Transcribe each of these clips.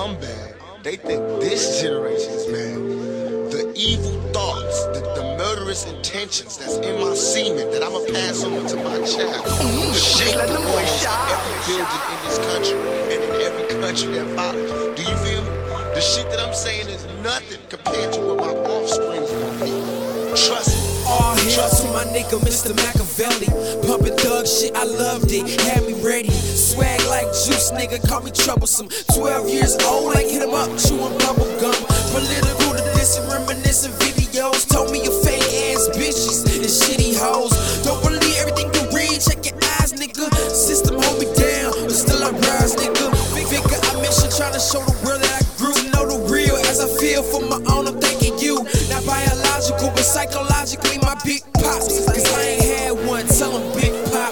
I'm bad. They think this generation is bad. The evil thoughts, the murderous intentions that's in my semen that I'ma pass on to my child. Shake the walls of every building in this country and in every country that follows. Do you feel me? The shit that I'm saying is nothing compared to what my offspring is gonna be. Trust me. All hail to my nigga, Mr. Machiavelli. Pumping thug shit, I loved it. Had me ready. Swag like juice, nigga, call me troublesome. 12 years old, like hit him up, chewing bubble gum. Political to this and reminiscing videos. Told me you fake ass bitches and shitty hoes. Don't believe everything you read, check your eyes, nigga. System hold me down, but still I rise, nigga. Figure I mission, trying to show the world that I grew. Know the real as I feel for my own, I'm thanking you. Not biological, but psychologically, my big pops. Cause I ain't had one, tell him big pop.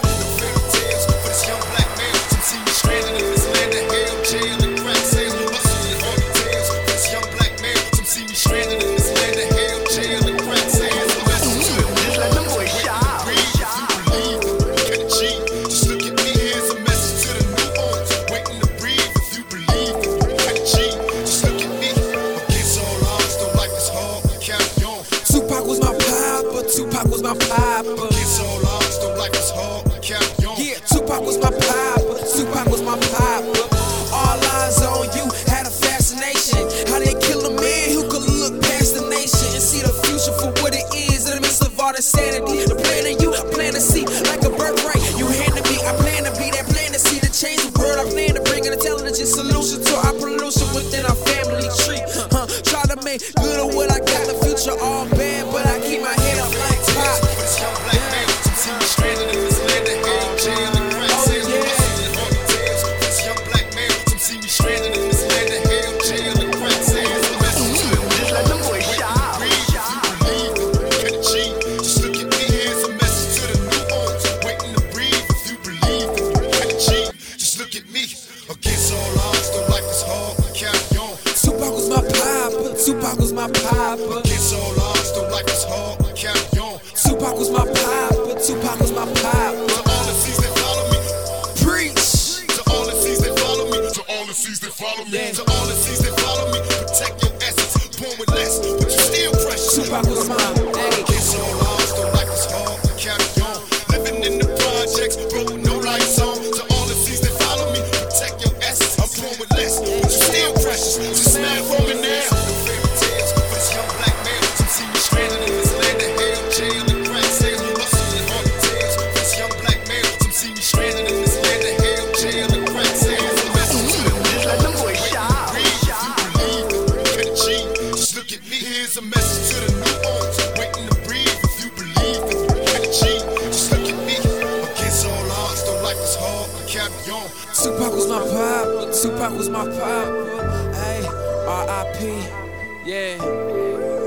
Tupac was my papa. It's all odds, don't like us hard, carry on. Yeah, Tupac was my papa. Tupac was my papa. All eyes on you, had a fascination. How they kill a man who could look past the nation and see the future for what it is in the midst of all the sanity. The plan of you, I plan to see like a birthright. You handed me, I plan to be that plan to see the change the world. I plan to bring an intelligent solution to our pollution within our family tree. Try to make good of what I got. The future all bad, but I keep my head up like Pop. Tupac was my papa. Against all odds, don't like us hard, carry on. Tupac was my papa. Tupac was my papa. To all the seas that follow me, preach. To all the seas that follow me, to all the seas that follow me, to all the seas that follow me. Protect your essence, born with less, but you still precious. Tupac was my hey. Against all odds, don't like us hard, carry on. Living in the projects, bro, with no lights on. To all the seas that follow me, protect your essence. I'm born with less, but you still precious. Just smile for me now. Here's a message to the newborns, waiting to breathe if you believe it. Just look at me, against all odds, don't like us hard, carry on. Tupac was my papa, Tupac was my papa. Hey, R.I.P. Yeah.